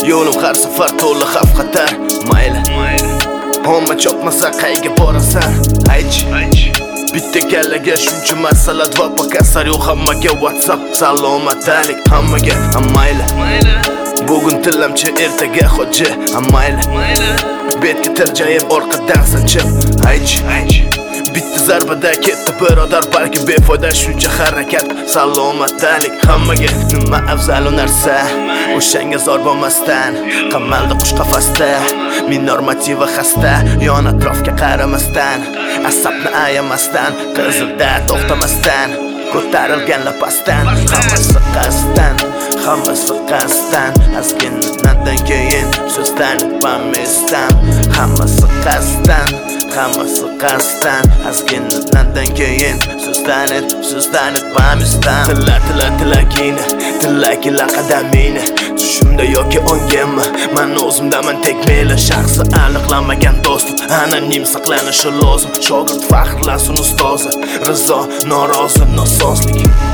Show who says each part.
Speaker 1: yo'lim har safar to'la xavf xatar. Mayli hamma chopmasa qayga borasan? Aychi bitta kallaga shuncha masalat va pakasar yo'q hammaga WhatsApp salomatalik hammaga. Mayli bugun tilamchi ertaga xo'ja. Mayli betga tirjayib orqadan sanchib. Aychi bitta zarbada ketdi birodar, balki befoyda shuncha harakat salomatalik hammaga. Nima afzal narsa o'shanga zor bo'lmasdan, qamaldi qush qafasda, men normativa xasta, yon atrofga qaramasdan, asabni ayamasdan, qizilda to'xtamasdan, ko'tarilgan lapasdan, hammasi qasddan, azgindan keyin so'zdan bamisdan, hammasi qasddan, azgindan keyin so'zdan bamisdan. Tilakini, tilakila qadamini, tushimda yoki o'ngimmi, men o'zimdaman tekmeli, shaxsi aniqlanmagan do'stim, anonim saqlanishi lozim. Shogird faxrlansin ustozi, rizo norozi nosozlik.